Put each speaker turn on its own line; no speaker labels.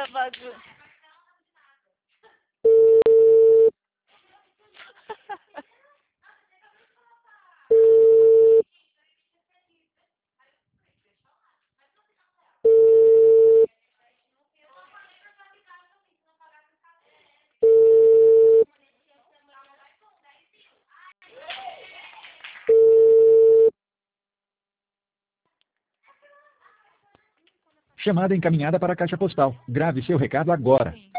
bagulho.
Chamada encaminhada para a caixa postal. Grave seu recado agora.
Sim.